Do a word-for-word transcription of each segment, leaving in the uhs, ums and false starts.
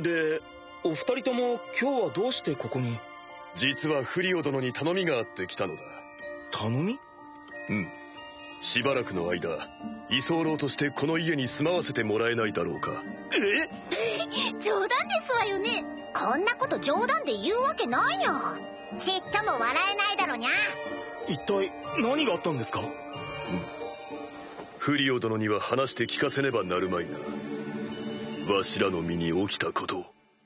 で、お二人とも今日はどうしてここに？ 実はフリオ殿に頼みがあって来たのだ。 頼み？ うん。しばらくの間、居候としてこの家に住まわせてもらえないだろうか。 え冗談ですわよね。こんなこと冗談で言うわけないにゃ。ちっとも笑えないだろにゃ。 一体何があったんですか？うん。 フリオ殿には話して聞かせねばなるまいな。わしらの身に起きたことを。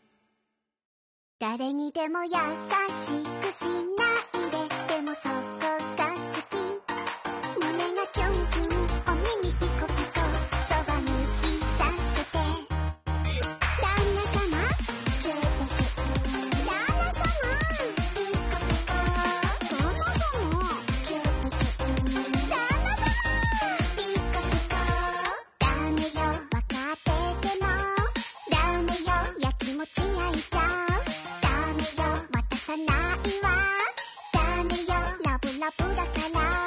誰にでも優しくしないで、でもそこが好き。胸がキュンキュン、お耳ピコピコ、そばにいさせて。旦那様キューピキュー、旦那様ピコピコ、旦那様キューピキュー、旦那様ピコピコ。ダメよ分かってても、ダメよやきもち焼いちゃう。渡さないわ。ダメよラブラブだから。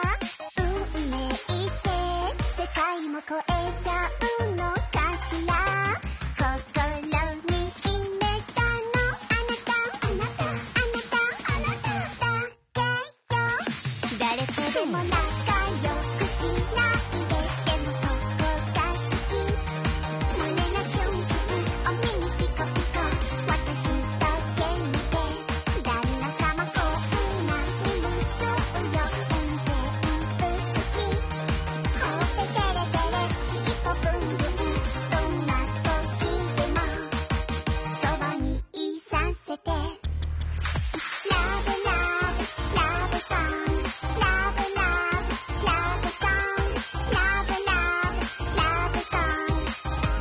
運命って世界も超えちゃうのかしら。心に決めたのあなた、あなた、あなた、あなただけよ。誰とでも仲良くしないで、でもそこが好き。胸がキュンキュン、お耳ピコピコ、私だけ見て。旦那様こんなに夢中よ。運転好き。ほってテレテレ、しっぽブンブン。どんな時でもそばにいさせて。ラブラブラブソング、ラブラブラブソング、ラブラブラブソング。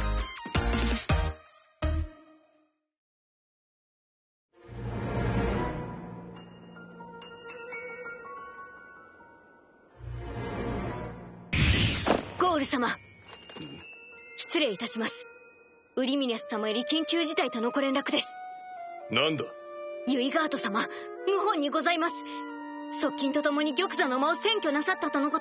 ゴール様、失礼いたします。ウリミネス様より緊急事態とのご連絡です。 なんだ？ ユイガード様、謀反にございます。側近と共に玉座の間を占拠なさったとのこと。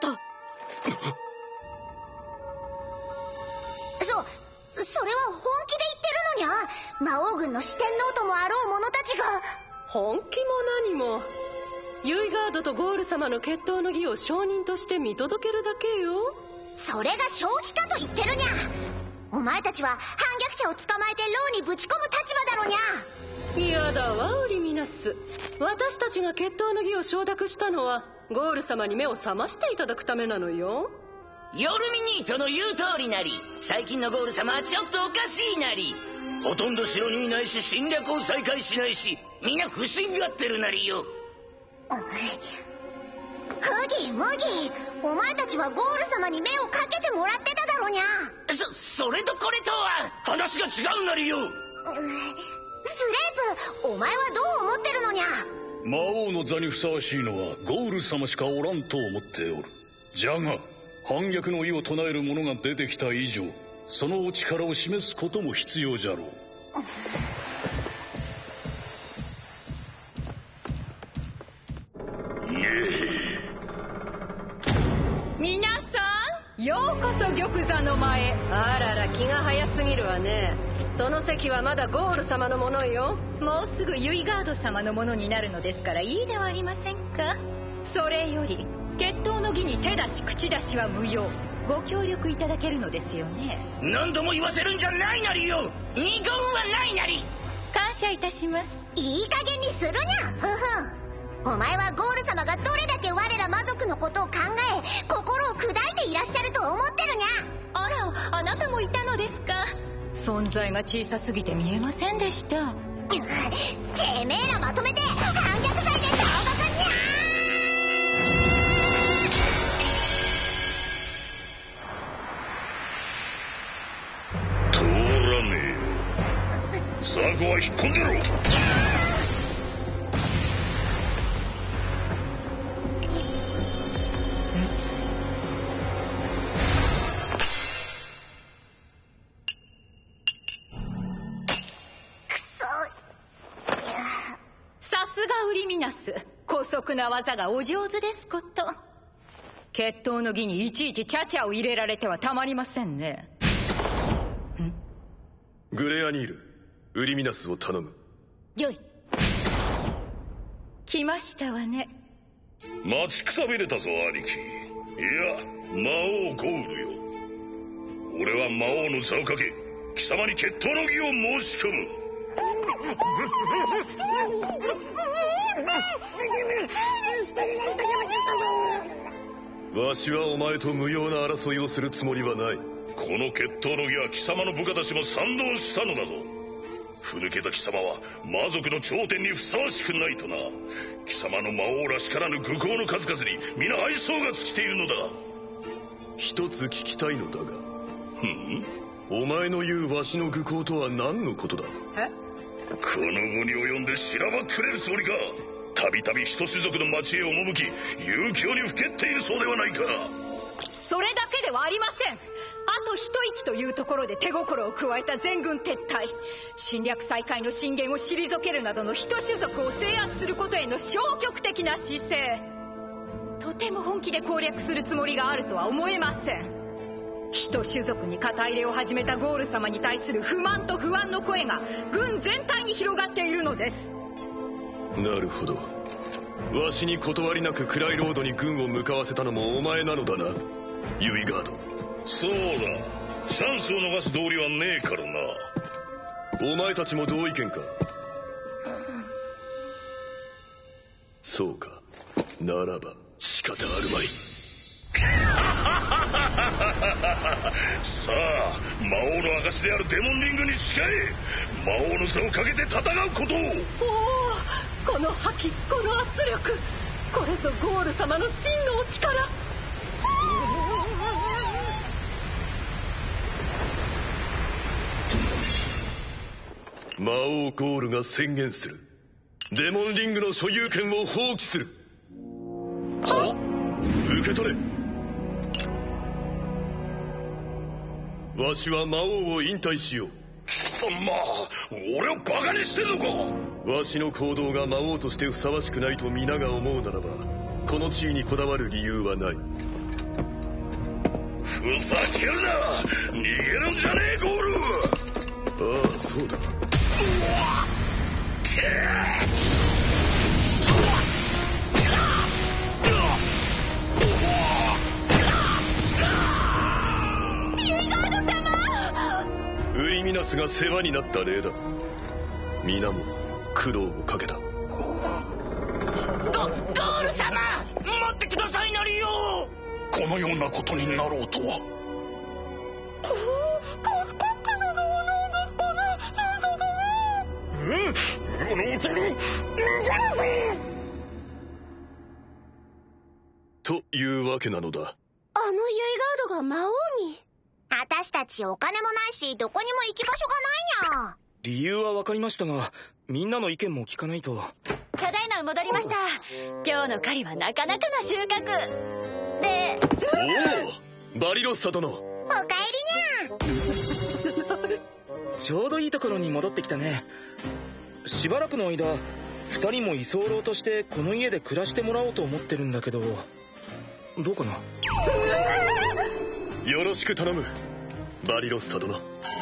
そ、それは本気で言ってるのにゃ。魔王軍の四天王ともあろう者たちが。 本気も何も、ユイガードとゴール様の決闘の儀を証人として見届けるだけよ。 それが正気かと言ってるにゃ。お前たちは反逆者を捕まえて牢にぶち込む立場だろにゃ。 嫌だわウリミナス。私たちが決闘の儀を承諾したのはゴール様に目を覚ましていただくためなのよ。 ヨルミニートの言う通りなり。最近のゴール様はちょっとおかしいなり。ほとんど城にいないし侵略を再開しないし、みんな不審がってるなりよ。 フギムギ、お前たちはゴール様に目をかけてもらってただろにゃ。 そ、それとこれとは話が違うなりよ。 スレープ、お前はどう思ってるのにゃ。 魔王の座にふさわしいのはゴール様しかおらんと思っておる。じゃが反逆の意を唱える者が出てきた以上、そのお力を示すことも必要じゃろう。 皆さん、ようこそ玉座の前。あらら、気が早すぎるわね。その席はまだゴール様のものよ。 もうすぐユイガード様のものになるのですからいいではありませんか。それより決闘の儀に手出し口出しは無用。ご協力いただけるのですよね。 何度も言わせるんじゃないなりよ。二言はないなり。 感謝いたします。 いい加減にするにゃ。ふふん。お前はゴール様がどれだけ我ら魔族のことを考え心を砕いていらっしゃると思ってるにゃ。 あら、あなたもいたのですか。存在が小さすぎて見えませんでした。 てめえらまとめて反逆罪で倒幕にゃ。 通らねえよ。ザーゴは引っ込んでろ。 さすがウリミナス、姑息な技がお上手ですこと。決闘の儀にいちいちチャチャを入れられてはたまりませんね。 グレアニール、 ウリミナスを頼む。 よい。 来ましたわね。 待ちくたびれたぞ兄貴。いや魔王ゴールよ。俺は魔王の座をかけ貴様に決闘の儀を申し込む。 わしはお前と無用な争いをするつもりはない。 この決闘の儀は貴様の部下たちも賛同したのだぞ。ふぬけた貴様は魔族の頂点にふさわしくないとな。貴様の魔王らしからぬ愚行の数々に皆愛想が尽きているのだ。 一つ聞きたいのだが、 ふんお前の言うわしの愚行とは何のことだ。 えこの後に及んでしらばっくれるつもりか。たびたび人種族の町へ赴き遊興にふけっているそうではないか。 それだけではありません。あと一息というところで手心を加えた全軍撤退、侵略再開の進言を退けるなどの人種族を制圧することへの消極的な姿勢、とても本気で攻略するつもりがあるとは思えません。人種族に肩入れを始めたゴール様に対する不満と不安の声が軍全体に広がっているのです。 なるほど。わしに断りなくクライロードに軍を向かわせたのもお前なのだな、ユイガード。 そうだ、チャンスを逃す道理はねえからな。 お前たちも同意見か。そうか、ならば仕方あるまい。さあ、魔王の証であるデモンリングに誓え。魔王の座をかけて戦うことを。 おお、この覇気、この圧力、これぞゴール様の真のお力。 魔王ゴールが宣言する。デモンリングの所有権を放棄する。は？受け取れ。わしは魔王を引退しよう。 貴様、俺をバカにしてんのか。 わしの行動が魔王としてふさわしくないと皆が思うならば、この地位にこだわる理由はない。 ふざけるな、逃げるんじゃねえゴール。 ああ、そうだ。 ユイガード様！ ウリミナスが世話になった礼だ。皆も苦労をかけた。 ゴ、ゴール様、待ってくださいなりよ。 このようなことになろうとは。 というわけなのだ。 あのユイガードが魔王に。私たちお金もないし、どこにも行き場所がないにゃ。 理由は分かりましたが、みんなの意見も聞かないと。 ただいま戻りました。今日の狩りはなかなかの収穫で。 おお、バリロッサ殿。 おかえりにゃ。 ちょうどいいところに戻ってきたね。しばらくの間二人も居候としてこの家で暮らしてもらおうと思ってるんだけど、どうかな。 よろしく頼む、バリロッサ殿。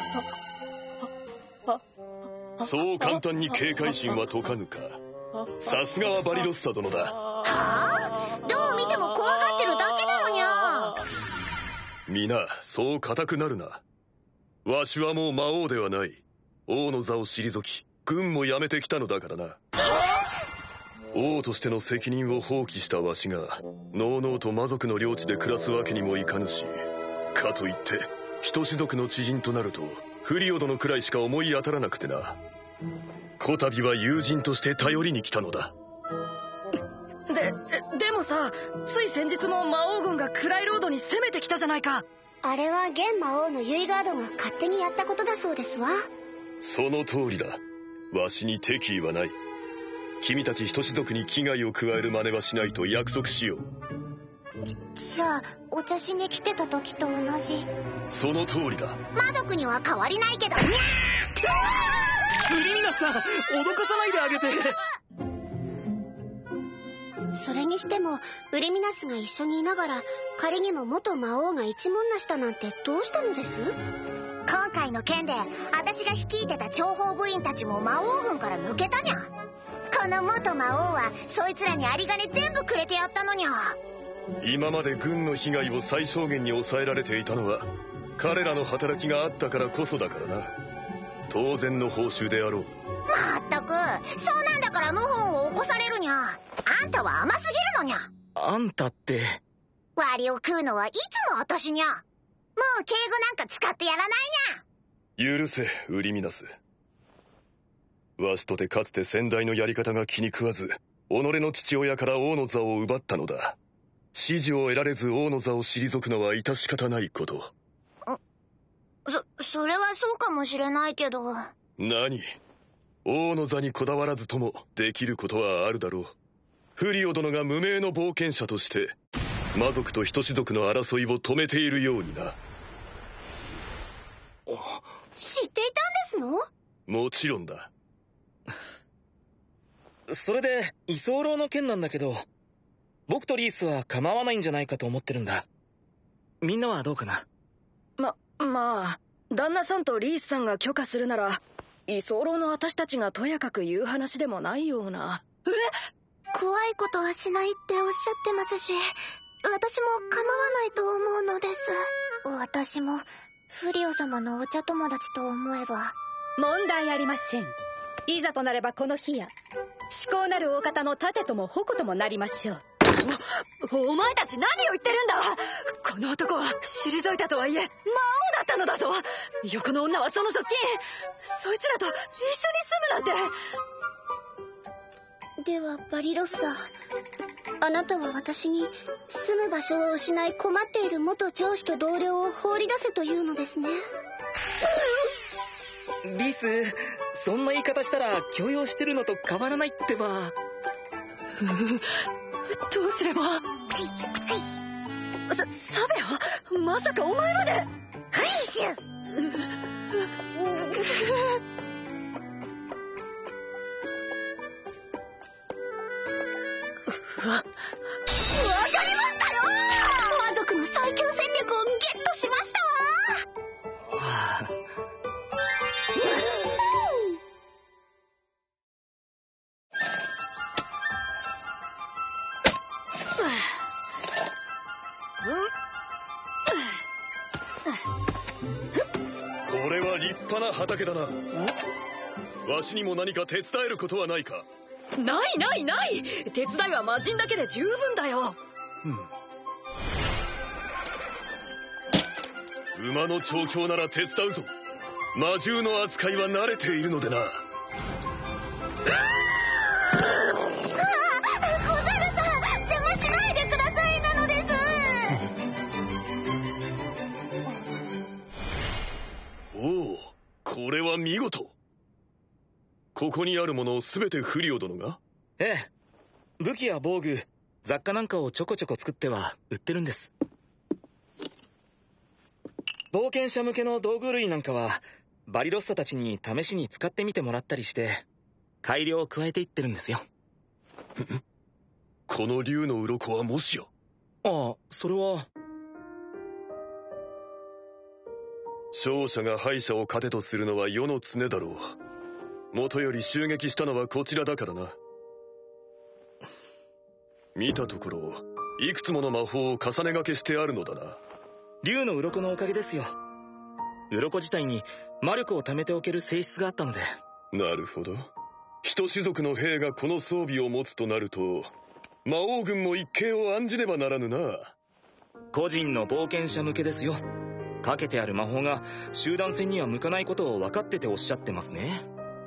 そう簡単に警戒心は解かぬか。さすがはバリロッサ殿だ。 はあ？どう見ても怖がってるだけだろにゃ。 皆そう固くなるな。わしはもう魔王ではない。王の座を退き軍も辞めてきたのだからな。王としての責任を放棄したわしがのうのうと魔族の領地で暮らすわけにもいかぬし、かといって人種族の知人となるとフリオ殿くらいしか思い当たらなくてな。こたびは友人として頼りに来たのだ。 で、でもさ、つい先日も魔王軍がクライロードに攻めてきたじゃないか。 あれは現魔王のユイガードが勝手にやったことだそうですわ。 その通りだ。わしに敵意はない。君たち人種族に危害を加える真似はしないと約束しよう。 じ, じゃあお茶しに来てた時と同じ。 その通りだ。 魔族には変わりないけどにゃー。 ウリミナスさん、脅かさないであげて。 それにしてもウリミナスが一緒にいながら仮にも元魔王が一文無しだなんてどうしたのです？ 今回の件で私が率いてた諜報部員たちも魔王軍から抜けたにゃ。この元魔王はそいつらに有り金全部くれてやったのにゃ。 今まで軍の被害を最小限に抑えられていたのは彼らの働きがあったからこそだからな。当然の報酬であろう。 まったく、そうなんだから謀反を起こされるにゃ。あんたは甘すぎるのにゃ。 あんたって。 割を食うのはいつも私にゃ。もう敬語なんか使ってやらないにゃ。 許せ、ウリミナス。わしとてかつて先代のやり方が気に食わず、己の父親から王の座を奪ったのだ。指示を得られず王の座を退くのは致し方ないこと。 そ、それはそうかもしれないけど。 何？王の座にこだわらずともできることはあるだろう。フリオ殿が無名の冒険者として魔族と人種族の争いを止めているようにな。 知っていたんですの？ もちろんだ。 それで居候の件なんだけど、僕とリースは構わないんじゃないかと思ってるんだ。みんなはどうかな？ ま、まあ旦那さんとリースさんが許可するなら居候の私たちがとやかく言う話でもないような。 え？怖いことはしないっておっしゃってますし、私も構わないと思うのです。私もフリオ様のお茶友達と思えば。 問題ありません。いざとなればこの日や至高なる大方の盾とも矛ともなりましょう。お、お前たち何を言ってるんだ。この男は退いたとはいえ魔王だったのだぞ。横の女はその側近。そいつらと一緒に住むなんて。ではバリロッサ、あなたは私に住む場所を失い困っている元上司と同僚を放り出せというのですね。 リス、そんな言い方したら強要してるのと変わらないってば。 どうすれば。さ、サベア、まさかお前まで。 はいしゅわ、わかりましたよ。 魔族の最強戦力をゲットしましたわ。 はあ、 これは立派な畑だな。わしにも何か手伝えることはないか？ ないないない。手伝いは魔人だけで十分だよ。 うん、馬の調教なら手伝うぞ。魔獣の扱いは慣れているのでな。これは見事。ここにあるものを全てフリオ殿が？ ええ、武器や防具、雑貨なんかをちょこちょこ作っては売ってるんです。冒険者向けの道具類なんかはバリロッサたちに試しに使ってみてもらったりして改良を加えていってるんですよ。 この竜の鱗はもしや。 ああ、それは勝者が敗者を糧とするのは世の常だろう。もとより襲撃したのはこちらだからな。見たところいくつもの魔法を重ね掛けしてあるのだな。 竜の鱗のおかげですよ。鱗自体に魔力を貯めておける性質があったので。 なるほど。人種族の兵がこの装備を持つとなると魔王軍も一計を案じねばならぬな。 個人の冒険者向けですよ。かけてある魔法が集団戦には向かないことを分かってておっしゃってますね。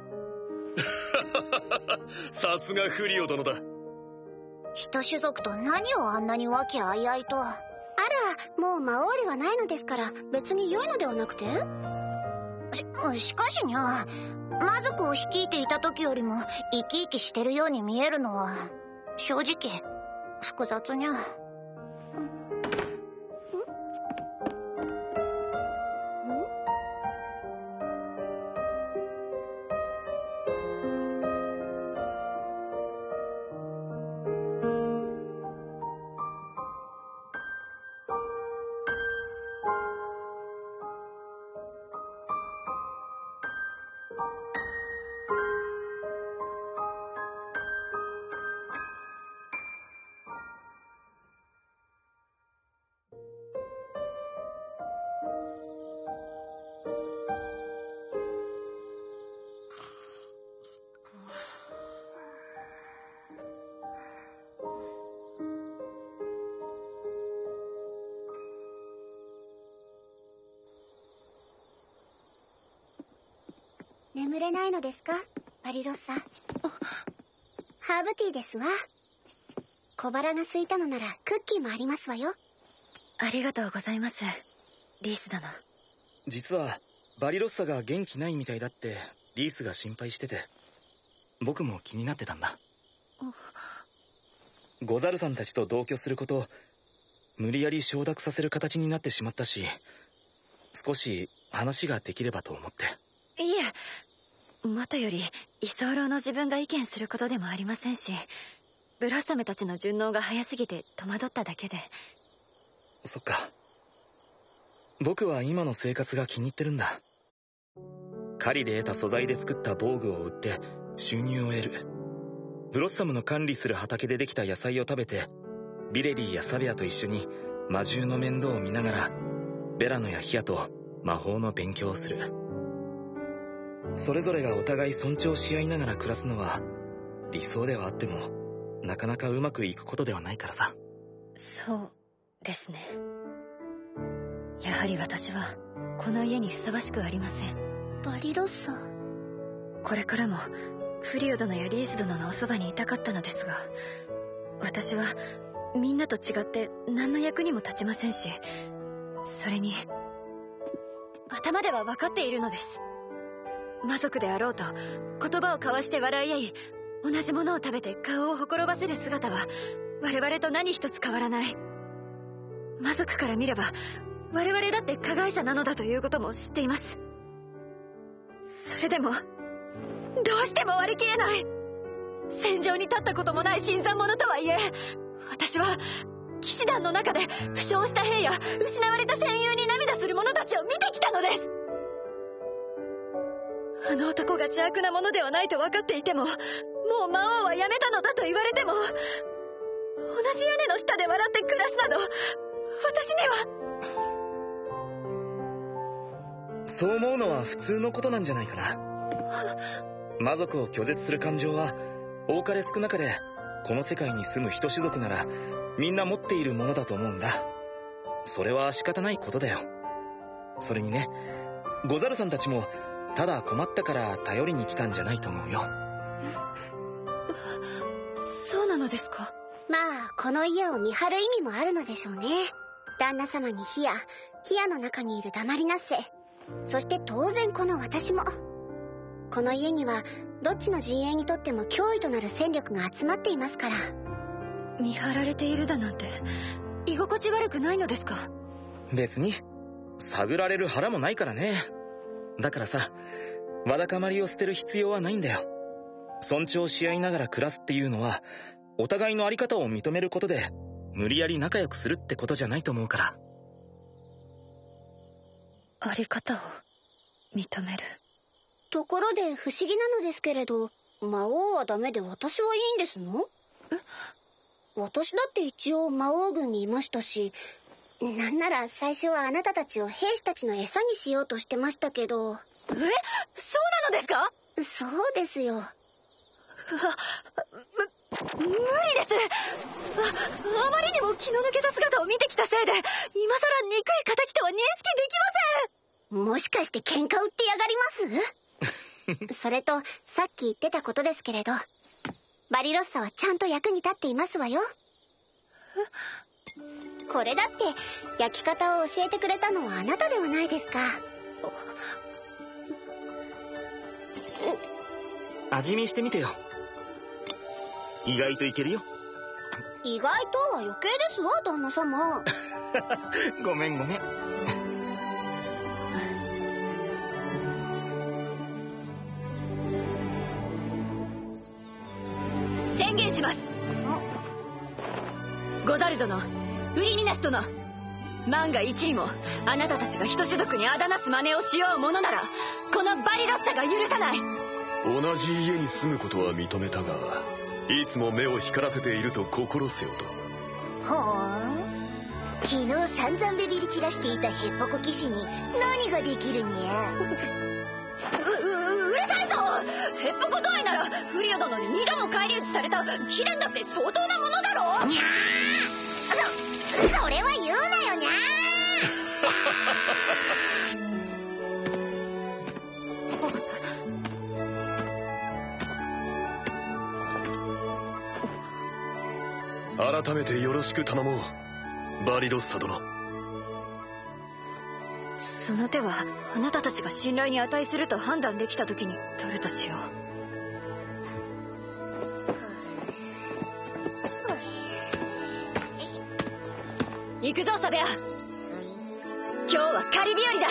さすがフリオ殿だ。 人種族と何をあんなに和気あいあいと。あら、もう魔王ではないのですから別に良いのではなくて？し、しかしにゃ、魔族を率いていた時よりも生き生きしてるように見えるのは正直複雑にゃ。 眠れないのですか、バリロッサ。ハーブティーですわ。小腹が空いたのならクッキーもありますわよ。 ありがとうございます、リース殿。 実はバリロッサが元気ないみたいだってリースが心配してて、僕も気になってたんだ。ゴザルさんたちと同居すること無理やり承諾させる形になってしまったし、少し話ができればと思って。 いえ、元より居候の自分が意見することでもありませんし、ブロッサムたちの順応が早すぎて戸惑っただけで。 そっか。僕は今の生活が気に入ってるんだ。狩りで得た素材で作った防具を売って収入を得る。ブロッサムの管理する畑でできた野菜を食べて、ビレリーやサベアと一緒に魔獣の面倒を見ながらベラノやヒアと魔法の勉強をする。それぞれがお互い尊重し合いながら暮らすのは理想ではあってもなかなかうまくいくことではないからさ。 そうですね。やはり私はこの家にふさわしくありません。 バリロッサ。 これからもフリオ殿やリース殿のおそばにいたかったのですが、私はみんなと違って何の役にも立ちませんし、それに頭では分かっているのです。魔族であろうと言葉を交わして笑い合い、同じものを食べて顔をほころばせる姿は我々と何一つ変わらない。魔族から見れば我々だって加害者なのだということも知っています。それでもどうしても割り切れない。戦場に立ったこともない新参者とはいえ、私は騎士団の中で負傷した兵や失われた戦友に涙する者たちを見てきたのです。あの男が邪悪なものではないと分かっていても、もう魔王はやめたのだと言われても、同じ屋根の下で笑って暮らすなど私には。 そう思うのは普通のことなんじゃないかな。魔族を拒絶する感情は多かれ少なかれこの世界に住む人種族ならみんな持っているものだと思うんだ。それは仕方ないことだよ。それにね、ゴザルさんたちもただ困ったから頼りに来たんじゃないと思うよ。 そうなのですか。 まあこの家を見張る意味もあるのでしょうね。旦那様にヒア、ヒアの中にいるダマリナッセ、そして当然この私も。この家にはどっちの陣営にとっても脅威となる戦力が集まっていますから。 見張られているだなんて居心地悪くないのですか。 別に探られる腹もないからね。だからさ、わだかまりを捨てる必要はないんだよ。尊重し合いながら暮らすっていうのはお互いのあり方を認めることで無理やり仲良くするってことじゃないと思うから。 あり方を認める。 ところで不思議なのですけれど、魔王はダメで私はいいんですの？え？私だって一応魔王軍にいましたし、なんなら最初はあなたたちを兵士たちの餌にしようとしてましたけど。え？ そうなのですか？ そうですよ。 む、無理です。あ、あまりにも気の抜けた姿を見てきたせいで、今さら憎い敵とは認識できません。 もしかして喧嘩売ってやがります？それとさっき言ってたことですけれど、バリロッサはちゃんと役に立っていますわよ。これだって焼き方を教えてくれたのはあなたではないですか。 味見してみてよ。意外といけるよ。 意外とは余計ですわ、旦那様。 ごめんごめん。 宣言します。ゴザル殿、ウリミナス殿、万が一にもあなたたちが人種族にあだなす真似をしようものなら、このバリロッサが許さない。 同じ家に住むことは認めたが、いつも目を光らせていると心せよと。 ほーん。昨日散々ビビり散らしていたヘッポコ騎士に何ができるにゃ。 う、う、うるさいぞ。ヘッポコ同意ならフリオ殿に二度も返り討ちされた貴殿だって相当なものだろう。 にゃー。そ、それは言うなよにゃー。 改めてよろしく頼もう、バリロッサ殿。 その手はあなたたちが信頼に値すると判断できた時に取るとしよう。行くぞサベア、今日は狩り日和だ。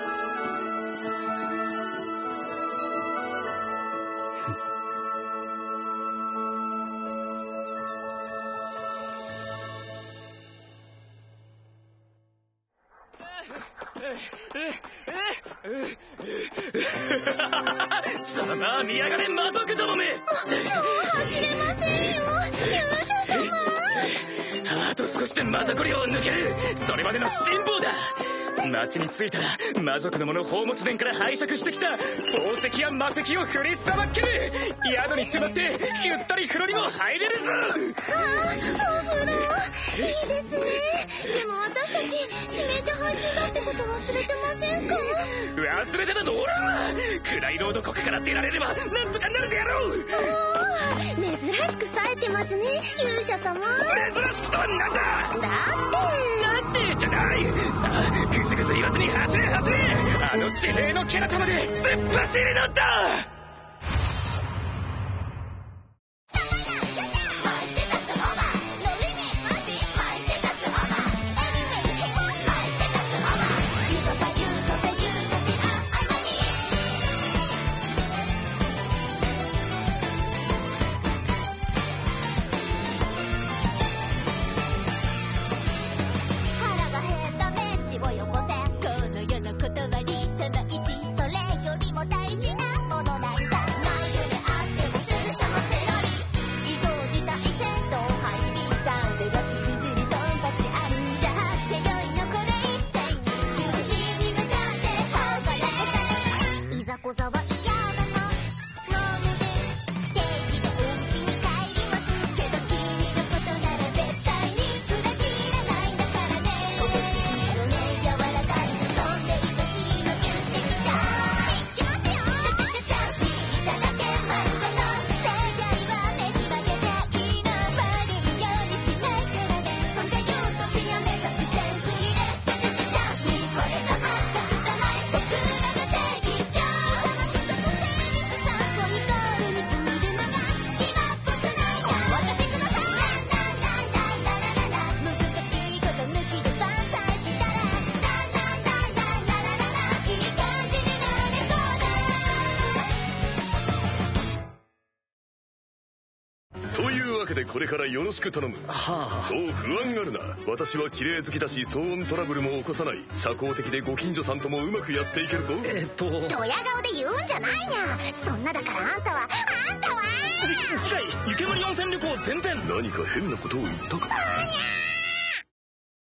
ざまあ見やがれ魔族どもめ。もう走れませんよ勇者様。 あと少しで魔族領を抜ける。それまでの辛抱だ。町に着いたら魔族どもの宝物殿から拝借してきた宝石や魔石を振りさばける。宿に泊まってゆったり風呂にも入れるぞ。 ああ、お風呂いいですね。でも私たち指名手配中だってこと忘れてませんか？ 忘れてたのおらんわ。暗いロード国から出られればなんとかなるでやろう。 おお、珍しく冴えてますね勇者様。 珍しくとはなんだ。 だってなんでじゃない。さあグズグズ言わずに走れ走れ。あの地平のキャラ玉で突っ走りのだ。これからよろしく頼む。はあ、そう不安があるな。私は綺麗好きだし騒音トラブルも起こさない。社交的でご近所さんともうまくやっていけるぞ。えっとドヤ顔で言うんじゃないにゃ。そんなだからあんたはあんたはじ次回湯煙温泉旅行前編。何か変なことを言ったか。うにゃー